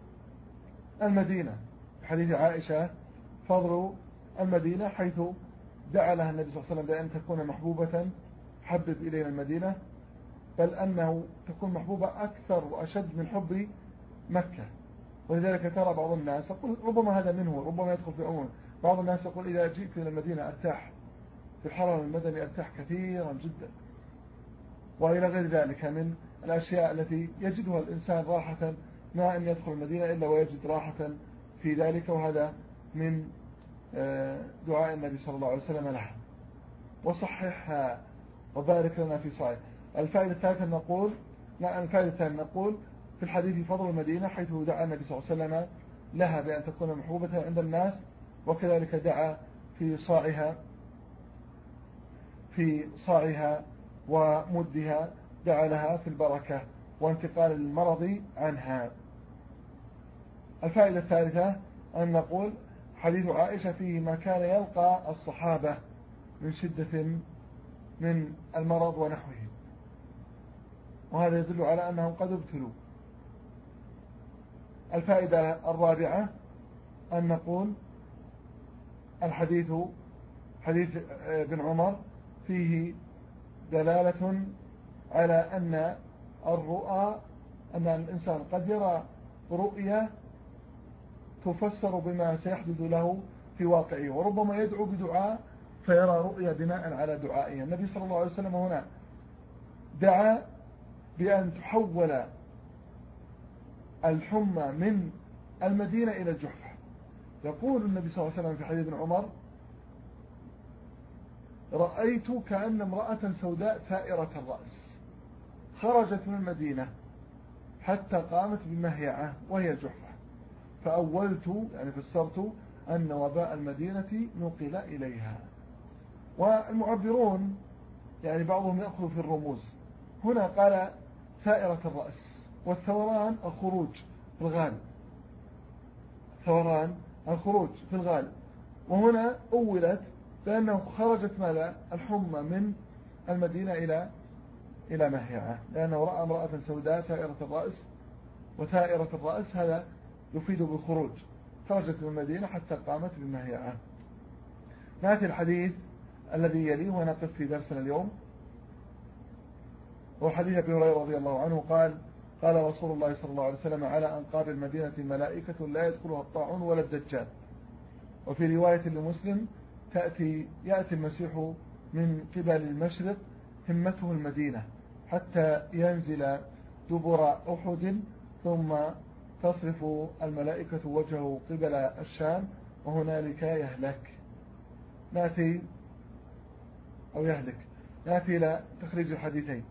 المدينة، حيث دعا لها النبي صلى الله عليه وسلم بأن تكون محبوبة، حبب إلينا المدينة، بل أنه تكون محبوبة أكثر وأشد من حب مكة. ولذلك ترى بعض الناس يقول، ربما هذا منه ربما يدخل في عموم، بعض الناس يقول إذا جئت إلى المدينة أرتاح، في الحرم المدني أرتاح كثيرا جدا، وإلى غير ذلك من الأشياء التي يجدها الإنسان راحة ما أن يدخل المدينة إلا ويجد راحة في ذلك، وهذا من دعاء النبي صلى الله عليه وسلم لها. وصححها وبارك لنا في صحيح. الفائدة الثالثة نقول في الحديث فضل المدينة، حيث دعا النبي صلى الله عليه وسلم لها بأن تكون محبوبة عند الناس، وكذلك دعا في صاعها ومدها، دعا لها في البركة وانتقال المرض عنها. الفائدة الثالثة أن نقول حديث عائشة فيه ما كان يلقى الصحابة من شدة من المرض ونحوه، وهذا يدل على أنهم قد ابتلوا. الفائدة الرابعة أن نقول حديث ابن عمر فيه دلالة على أن الإنسان قد يرى رؤيا تفسر بما سيحدث له في واقعه، وربما يدعو بدعاء فيرى رؤيا بناء على دعائه. النبي صلى الله عليه وسلم هنا دعا بأن تحول الحمى من المدينة إلى الجحفة. يقول النبي صلى الله عليه وسلم في حديث ابن عمر: رأيت كأن امرأة سوداء ثائرة الرأس خرجت من المدينة حتى قامت بمهيعة وهي الجحفة، فأولت يعني فسرت أن وباء المدينة نقل إليها. والمعبرون يعني بعضهم يأخذ في الرموز، هنا قال ثائرة الرأس، والثوران الخروج في الغالب، ثوران الخروج في الغالب، وهنا أولت بأنه خرجت ماذا الحمى من المدينة إلى مهيعة، لأنه رأى امرأة سوداء ثائرة الرأس، وثائرة الرأس هذا يفيد بالخروج، خرجت من المدينة حتى قامت بمهيعة. نأتي الحديث الذي يليه ونقف في درسنا اليوم، وحديث أبي هريرة رضي الله عنه قال قال رسول الله صلى الله عليه وسلم: على أنقاب المدينة ملائكة لا يدخلها الطاعون ولا الدجال. وفي رواية لمسلم: يأتي المسيح من قبل المشرق همته المدينة حتى ينزل دبر أحد، ثم تصرف الملائكة وجهه قبل الشام، وهنالك يهلك. نأتي إلى تخريج الحديثين.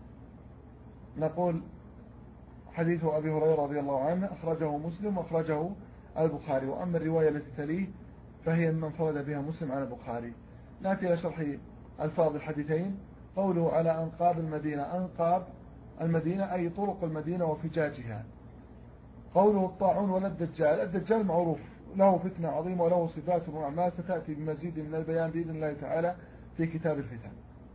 نقول: حديث أبي هريرة رضي الله عنه أخرجه مسلم وأخرجه البخاري، وأما الرواية التي تليه فهي من فرد بها مسلم عن البخاري. نأتي إلى شرح ألفاظ الحديثين. قوله: على أنقاب المدينة، أنقاب المدينة أي طرق المدينة وفجاجها. قوله: الطاعون ولا الدجال، الدجال معروف له فتنة عظيمة وله صفات وأعمال ستأتي بمزيد من البيان بإذن الله تعالى في كتاب الفتن.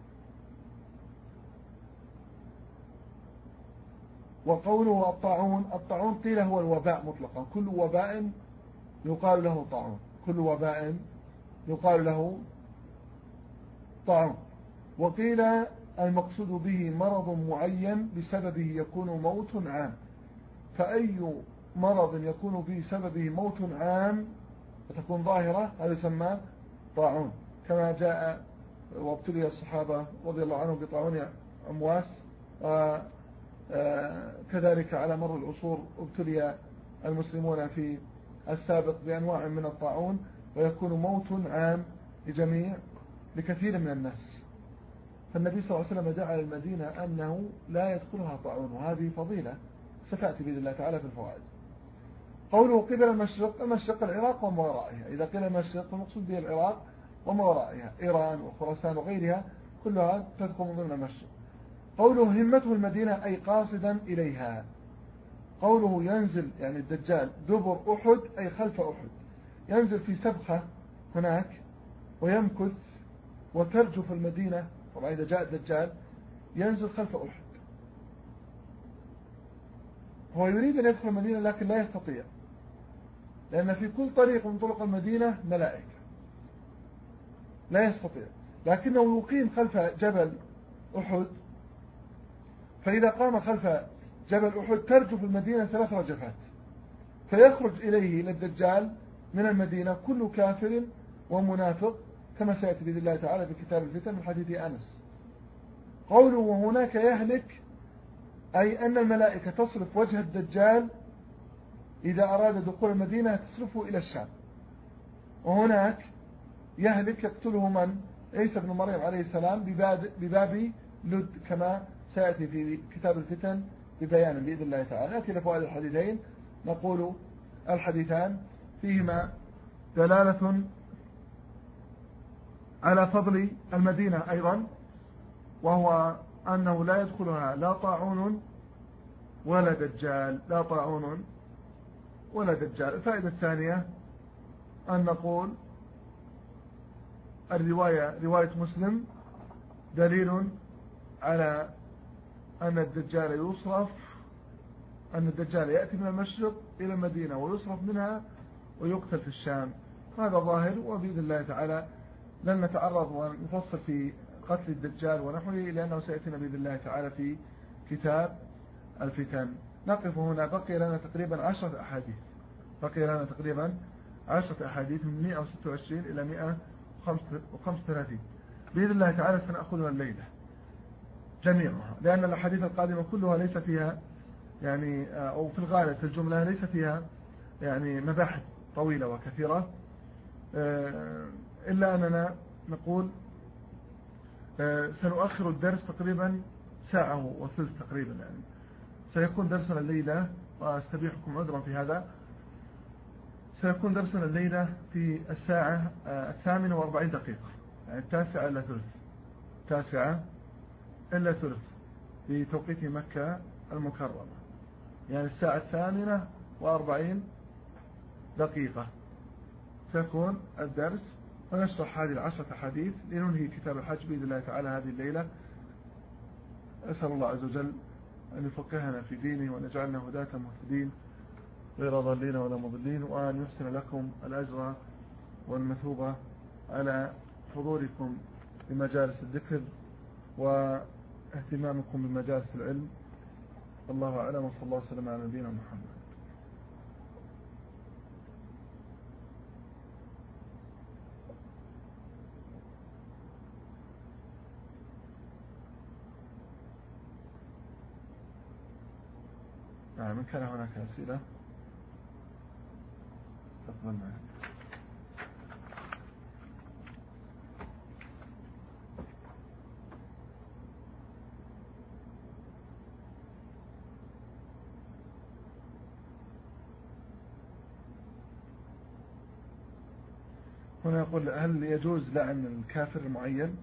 وقوله الطاعون، الطاعون قيل هو الوباء مطلقا، كل وباء يقال له طاعون، كل وباء يقال له طاعون. وقيل المقصود به مرض معين بسببه يكون موت عام، فأي مرض يكون بسببه موت عام وتكون ظاهرة هذا يسمى طاعون، كما جاء وابتلي الصحابة رضي الله عنهم بطاعون أمواس، كذلك على مر العصور ابتلي المسلمون في السابق بأنواع من الطاعون، ويكون موت عام لكثير من الناس. فالنبي صلى الله عليه وسلم دعا للمدينة أنه لا يدخلها طاعون، وهذه فضيلة ستأتي بإذن الله تعالى في الفوائد. قوله قبل المشرق، المشرق العراق وما وراءها، إذا قيل المشرق فالمقصود به العراق وما وراءها، إيران وخراسان وغيرها كلها تدخل من ضمن المشرق. قوله همته المدينة أي قاصدا إليها. قوله ينزل يعني الدجال دبر أحد أي خلف أحد، ينزل في سبخة هناك ويمكث وترجف المدينة. طبعا إذا جاء الدجال ينزل خلف أحد، هو يريد أن يدخل المدينة لكن لا يستطيع، لأن في كل طريق من طرق المدينة ملائكة، لا يستطيع، لكنه يقيم خلف جبل أحد، فإذا قام خلف جبل أحد ترجف المدينة 3 رجفات، فيخرج إليه إلى الدجال من المدينة كل كافر ومنافق، كما سيأتي بإذن الله تعالى في كتاب الفتن من حديث أنس. قوله وهناك يهلك أي أن الملائكة تصرف وجه الدجال إذا أراد دخول المدينة تصرفه إلى الشام، وهناك يهلك يقتله من؟ عيسى بن مريم عليه السلام بباب لد، كما سيأتي في كتاب الفتن ببيان بإذن الله تعالى. نأتي لفوائد الحديثين. نقول الحديثان فيهما دلالة على فضل المدينة أيضا، وهو أنه لا يدخلها لا طاعون ولا دجال، لا طاعون ولا دجال. الفائدة الثانية أن نقول رواية مسلم دليل على أن الدجال يصرف، أن الدجال يأتي من المشرق إلى المدينة ويصرف منها ويقتل في الشام. هذا ظاهر، وبإذن الله تعالى لن نتعرض ونفصل في قتل الدجال ونحوه، لأنه سيأتينا بإذن الله تعالى في كتاب الفتن. نقف هنا. بقي لنا تقريبا 10 أحاديث، من 126 إلى 135 بإذن الله تعالى سنأخذها الليلة جميعها، لأن الأحاديث القادمة كلها ليس فيها يعني أو في الغالب في الجملة ليس فيها يعني مباحث طويلة وكثيرة، إلا أننا نقول سنؤخر الدرس تقريبا 1.5 ساعة تقريبا، يعني سيكون درسنا الليلة، وأستبيحكم عذرا في هذا، سيكون درسنا الليلة في الساعة 48 يعني 9:45 9:45 بتوقيت مكة المكرمة، يعني الساعة 48 سيكون الدرس، ونشرح هذه 10 أحاديث لننهي كتاب الحج بإذن الله تعالى هذه الليلة. أسأل الله عز وجل أن يفقهنا في دينه، وأن يجعلنا هداة مهتدين غير ضالين ولا مضلين، وأن يحسن لكم الأجر والمثوبة على حضوركم بمجالس الذكر واهتمامكم بمجالس العلم. الله أعلم، وصلى الله وسلم على نبينا محمد. من كان هناك أسئلة استقبلنا. هنا يقول: هل يجوز لعن الكافر المعين؟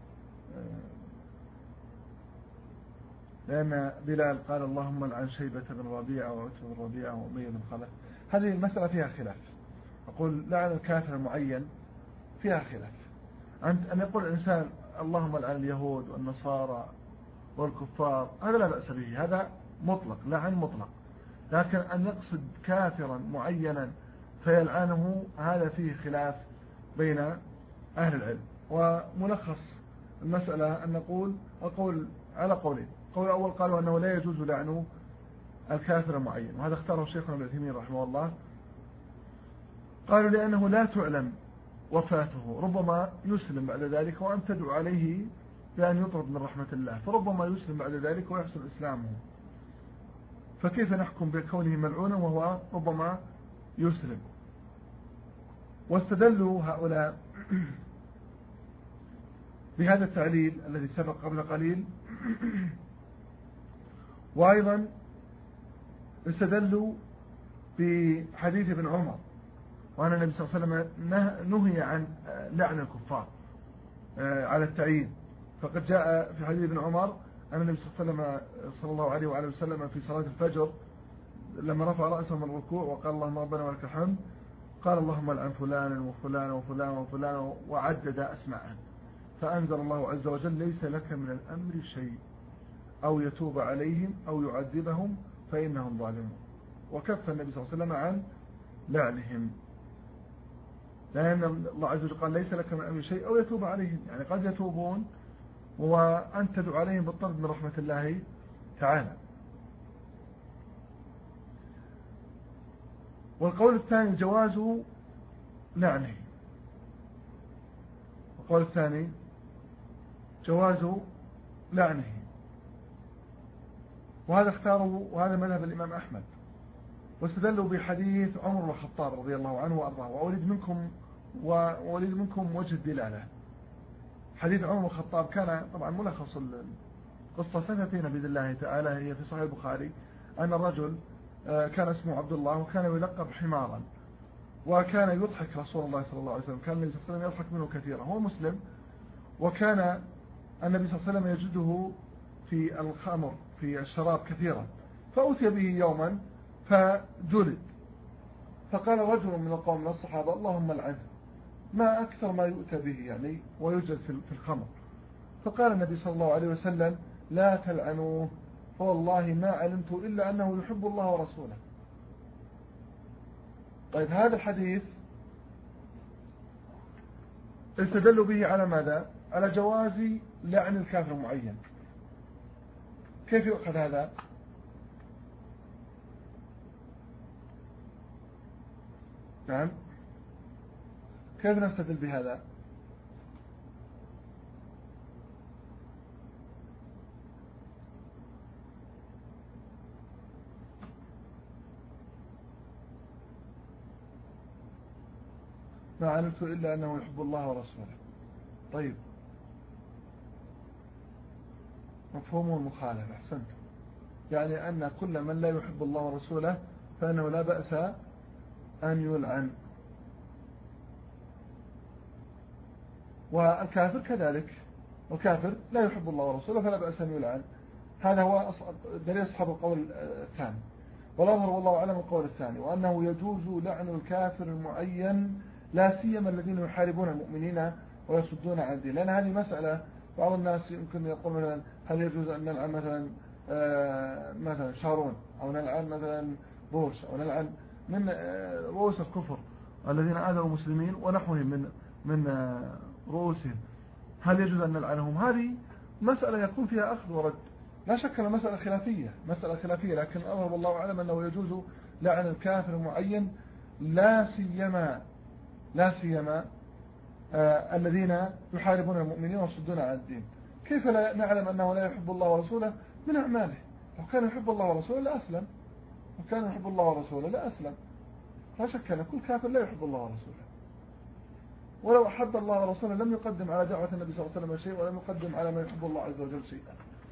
لأن بلال قال: اللهم لعن شيبة بن ربيعة وعتبة بن ربيعة وأمية بن خلف. هذه المسألة فيها خلاف. أقول لعن الكافر المعين فيها خلاف. أن يقول الإنسان اللهم لعن اليهود والنصارى والكفار، هذا لا بأس به، هذا مطلق، لعن مطلق. لكن أن يقصد كافرا معينا فيلعنه، هذا فيه خلاف بين أهل العلم. وملخص المسألة أن أقول على قولين. قول الأول قالوا أنه لا يجوز لعن الكافر المعين، وهذا اختاره شيخنا ابن عثيمين رحمه الله. قالوا لأنه لا تعلم وفاته، ربما يسلم بعد ذلك، وأن تدعو عليه بأن يطرد من رحمة الله، فربما يسلم بعد ذلك ويحصل إسلامه، فكيف نحكم بكونه ملعونا وهو ربما يسلم؟ واستدلوا هؤلاء بهذا التعليل الذي سبق قبل قليل، وأيضا استدلوا بحديث ابن عمر، وأن النبي صلى الله عليه وسلم نهي عن لعن الكفار على التعيين. فقد جاء في حديث ابن عمر أن النبي صلى الله عليه وآله وسلم في صلاة الفجر لما رفع رأسه من الركوع وقال اللهم ربنا ولك الحمد، قال اللهم لعن فلانا وفلانا وفلانا وفلانا، وعدد أسماءهم، فأنزل الله عز وجل: ليس لك من الأمر شيء، أو يتوب عليهم أو يعذبهم فإنهم ظالمون. وكف النبي صلى الله عليه وسلم عن لعنهم، لأن الله عز وجل قال: ليس لك من الأمر شيء أو يتوب عليهم، يعني قد يتوبون وأن تدعو عليهم بالطرد من رحمة الله تعالى. والقول الثاني جواز لعنه، القول الثاني جواز لعنه، وهذا اختاره، وهذا مذهب الإمام أحمد. واستدلوا بحديث عمر بن الخطاب رضي الله عنه وأرضاه، وأريد منكم وجه الدلالة. حديث عمر بن الخطاب كان طبعا ملخص القصة ستأتينا بإذن الله تعالى، هي في صحيح البخاري، أن الرجل كان اسمه عبد الله، وكان يلقب حمارا، وكان يضحك رسول الله صلى الله عليه وسلم، كان النبي صلى الله عليه وسلم يضحك منه كثيرا، هو مسلم، وكان النبي صلى الله عليه وسلم يجده في الخمر في الشراب كثيرا، فأتي به يوما فجلد، فقال رجل من القوم من الصحابة: اللهم لعنه، ما أكثر ما يؤتى به يعني ويوجد في الخمر. فقال النبي صلى الله عليه وسلم: لا تلعنوه، فوالله ما علمت إلا أنه يحب الله ورسوله. طيب، هذا الحديث استدلوا به على ماذا؟ على جواز لعن الكافر المعين. كيف يؤخذ هذا؟ نعم، كيف نستدل بهذا؟ ما علمت إلا أنه يحب الله ورسوله. طيب، مفهوم المخالفة، أحسنت. يعني أن كل من لا يحب الله ورسوله فإنه لا بأس أن يلعن. والكافر كذلك، الكافر لا يحب الله ورسوله فلا بأس أن يلعن. هذا هو دليل أصحاب القول الثاني. والأظهر والله أعلم القول الثاني، وأنه يجوز لعن الكافر المعين لا سيما الذين يحاربون المؤمنين ويصدون عن الدين. لأن هذه مسألة بعض الناس يمكن يقول مثلا هل يجوز أن نلعن مثلا شارون، أو نلعن مثلا بوش، أو نلعن من رؤوس الكفر الذين آذوا المسلمين ونحوهم من رؤوسهم، هل يجوز أن نلعنهم؟ هذه مسألة يكون فيها أخذ ورد، لا شك أنها مسألة خلافية، لكن الأمر والله أعلم أنه يجوز لعن الكافر المعين لا سيما الذين يحاربون المؤمنين ويصدون عن الدين. كيف لا نعلم أنه لا يحب الله ورسوله؟ من أعماله. لو كان يحب الله ورسوله لأسلم، لا شك أن كل كافر لا يحب الله ورسوله، ولو أحب الله ورسوله لم يقدم على دعوة النبي صلى الله عليه وسلم شيء، ولم يقدم على ما يحب الله عز وجل شيئا.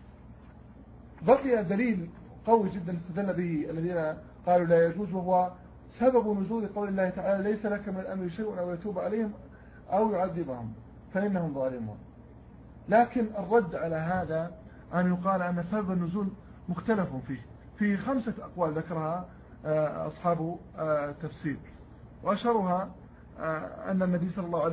بقي دليل قوي جدا استدل به الذين قالوا لا يجوز، وهو سبب نزول قول الله تعالى ليس لك من الأمر شيء أو يتوب عليهم أو يعذبهم فإنهم ظالمون. لكن الرد على هذا أن يقال أن سبب النزول مختلف فيه، في 5 أقوال ذكرها أصحاب تفسير، وأشهرها أن النبي صلى الله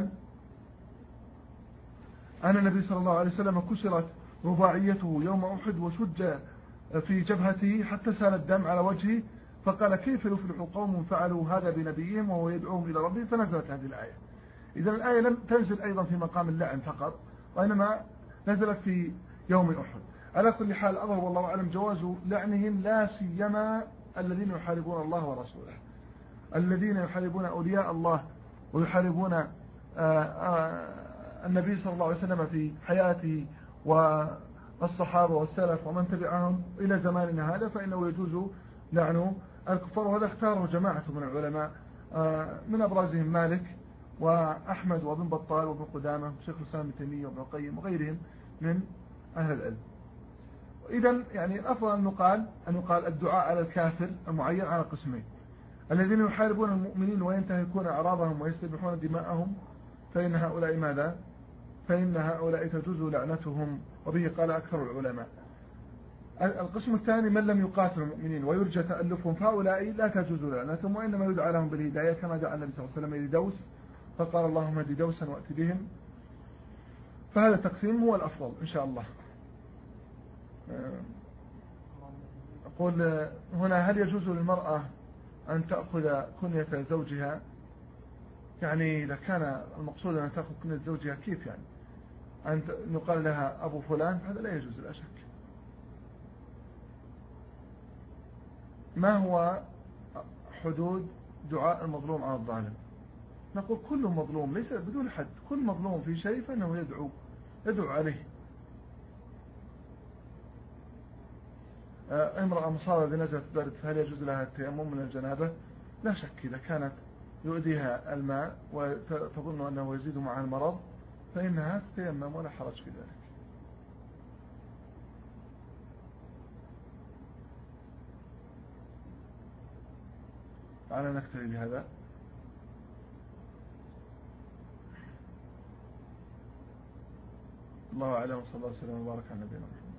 عليه وسلم كسرت رباعيته يوم أحد وشج في جبهته حتى سال الدم على وجهه، فقال كيف يفلح قوم فعلوا هذا بنبيهم وهو يدعوهم إلى ربهم، فنزلت هذه الآية. إذا الآية لم تنزل أيضا في مقام اللعن فقط، وإنما نزلت في يوم أحد. على كل حال أظهر والله أعلم جواز لعنهم لا سيما الذين يحاربون الله ورسوله، الذين يحاربون أولياء الله ويحاربون النبي صلى الله عليه وسلم في حياته والصحابة والسلف ومن تبعهم إلى زماننا هذا، فإنه يجوز لعن الكفار. وهذا اختاره جماعة من العلماء من أبرزهم مالك وأحمد وابن بطال وابن قدامة وشيخ الإسلام ابن تيمية وابن القيم وغيرهم من أهل العلم. إذن يعني الأفضل أن يقال الدعاء على الكافر المعين على قسمين: الذين يحاربون المؤمنين وينتهكون أعراضهم ويستبيحون دماءهم، فإن هؤلاء ماذا؟ فإن هؤلاء تجوز لعنتهم، وبه قال أكثر العلماء. القسم الثاني من لم يقاتل المؤمنين ويرجى تألفهم، فهؤلاء لا تجوز لعنتهم، وإنما يدعى لهم بالهداية كما دعا النبي صلى الله عليه وسلم لدوس فقال اللهم اهد دوسا وأت بهم. فهذا التقسيم هو الأفضل إن شاء الله. أقول هنا هل يجوز للمرأة أن تأخذ كنية زوجها؟ يعني إذا كان المقصود أن تأخذ كنية زوجها كيف يعني؟ أن نقال لها أبو فلان، هذا لا يجوز لا شك. ما هو حدود دعاء المظلوم على الظالم؟ نقول كل مظلوم ليس بدون حد، كل مظلوم في شيء فإنه يدعو عليه. امرأة مصابة بنزلة برد فهل يجوز لها التيمم من الجنابة؟ لا شك إذا كانت يؤذيها الماء وتظن أنه يزيد معها المرض فإنها تتيمم ولا حرج في ذلك. تعالى نكتفي بهذا. الله أعلم، وصلى الله وسلم وبارك على نبينا محمد.